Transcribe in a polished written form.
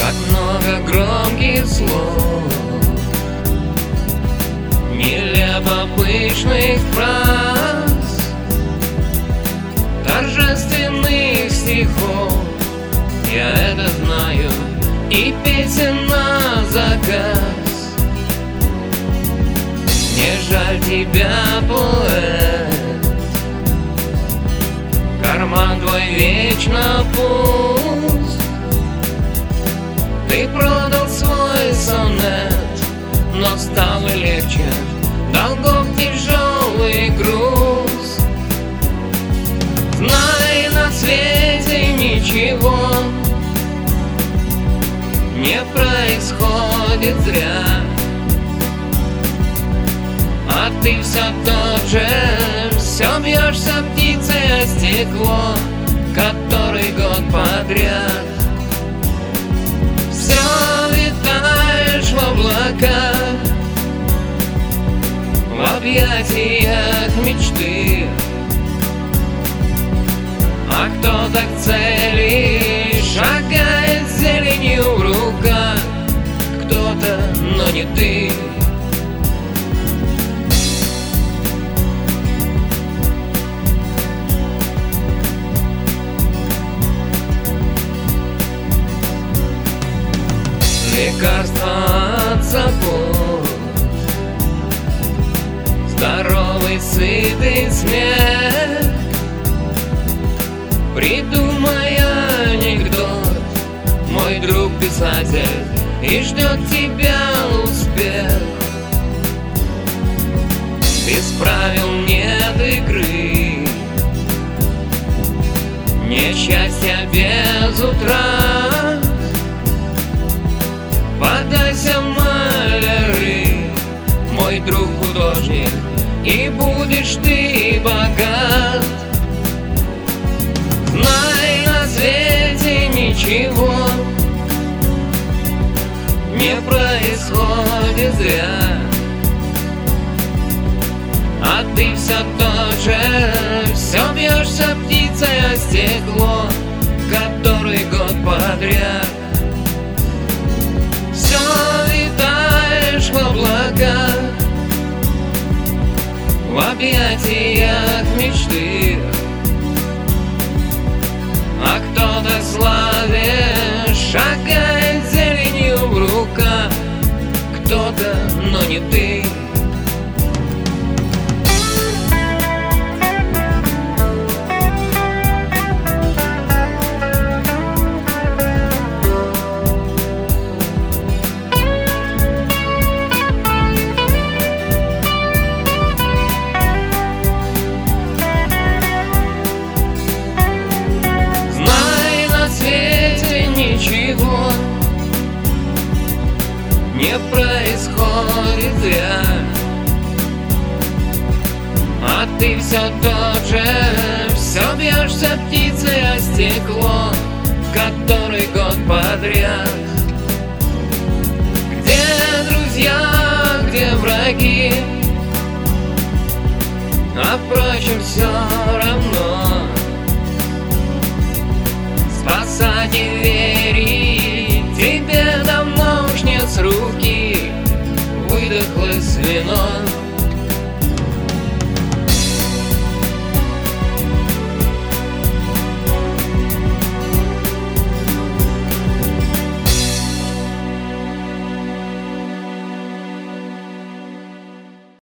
Так много громких слов, нелепо пышных фраз, торжественных стихов. Я это знаю, и песен на заказ. Не жаль тебя, поэт, карман твой вечно пуст. Ты продал свой сонет, но стало легче, долгов тяжелый груз. Знай, на свете ничего не происходит зря, а ты все тот же, все бьешься птицей о стекло, который год подряд. Все витаешь в облаках, в объятиях мечты. А кто-то к цели шагает с зеленью в руках, кто-то, но не ты. Лекарство от забот, здоровый, сытый смех. Придумай анекдот, мой друг писатель, и ждет тебя успех. Без правил нет игры, нет счастья без утра. Подайся в маляры, мой друг художник, и будешь ты богат. Знай, на свете ничего не происходит зря, а ты все тот же, все бьешься птицей о стекло, который год подряд. Все витаешь в облаках, в объятиях мечты. А кто-то в славе шагает с зеленью в руках, кто-то, но не ты. Ничего не происходит зря, а ты все тот же, все бьешься птицей о стекло, который год подряд. Где друзья, где враги, а впрочем все равно. Спасать и верить тебе давно уж нет с руки, выдохлось вино.